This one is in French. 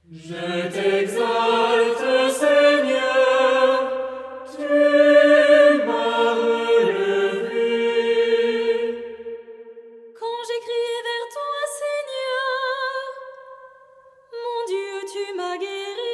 Je t'exalte, Seigneur, tu m'as relevé. Quand j'ai crié vers toi, Seigneur, mon Dieu, tu m'as guéri.